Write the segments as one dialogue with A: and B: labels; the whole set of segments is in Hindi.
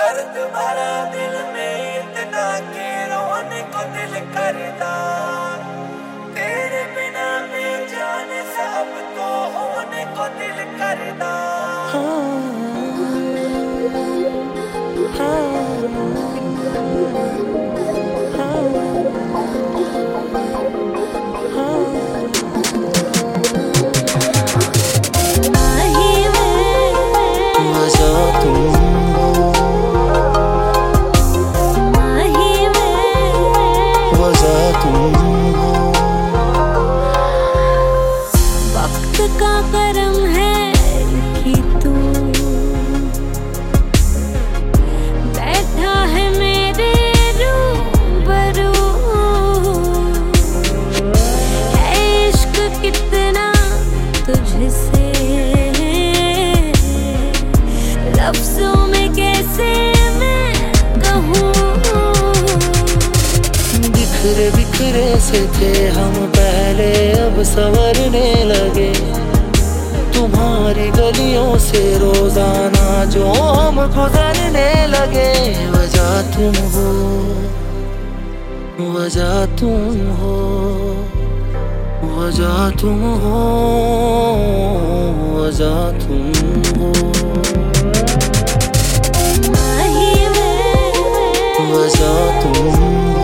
A: दर्द भरा दिल में इतना के रोने को दिल करता, तेरे बिना मैं जाने सब तो होने को दिल करता।
B: वक्त का करम है कि तू बैठा है मेरे रूबरू, है इश्क कितना तुझसे लफ्जों में कैसे मैं कहूँ।
C: बिखरे बिखरे से थे हम पहले, अब संवरने लगे। तुम्हारी गलियों से रोजाना जो हम गुजरने लगे। वजह तुम हो, वजह तुम हो, वजह तुम हो, वजह तुम हो, वजह तुम हो,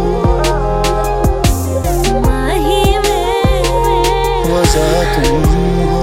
C: वजह तुम हो।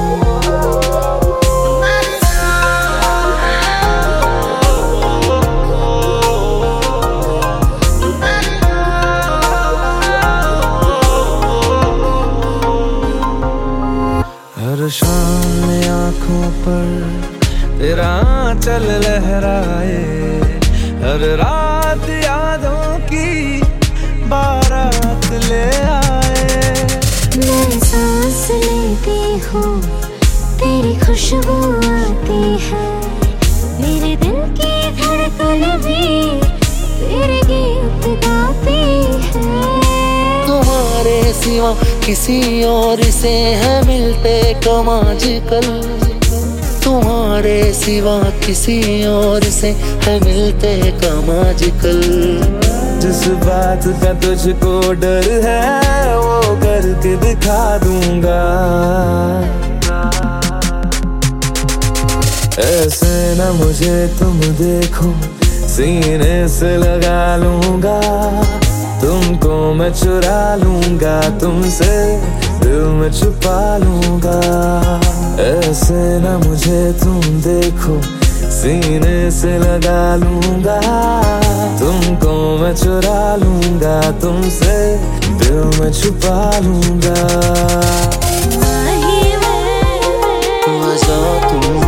A: हर शाम में आँखों पर तेरा आंचल लहराए, हर रात यादों की बारात ले आए।
B: मैं सांस लेती हूँ तेरी खुशबू आती है, मेरे दिल की धड़कन भी तेरे गीत गाती है।
C: तुम्हारे सिवा किसी और से है मिलते कम आजकल, तुम्हारे सिवा किसी और से है मिलते कम आजकल।
A: जिस बात का तुझको डर है वो करके दिखा दूंगा, ऐसे न मुझे तुम देखो सीने से लगा लूंगा। तुमको मैं चुरा लूंगा, तुमसे दिल में छुपा लूंगा। ऐसे न मुझे तुम देखो सीने से लगा लूंगा। तुमको मैं चुरा लूंगा, तुमसे दिल में छुपा लूंगा।
C: वजह तुम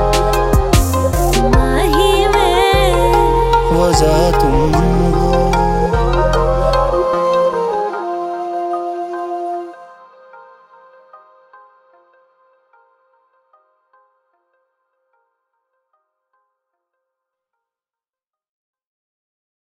C: हो, वजह तुम हो।